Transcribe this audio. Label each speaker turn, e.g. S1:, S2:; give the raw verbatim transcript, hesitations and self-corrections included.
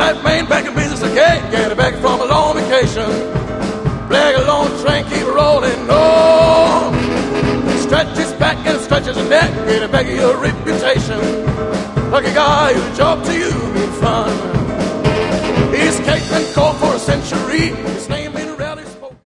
S1: that man back in business again. Get back from a long vacation. Flag a long train, keep rolling on. Stretch his back and stretches his neck. Get back your reputation. Lucky guy who job to you mean fun.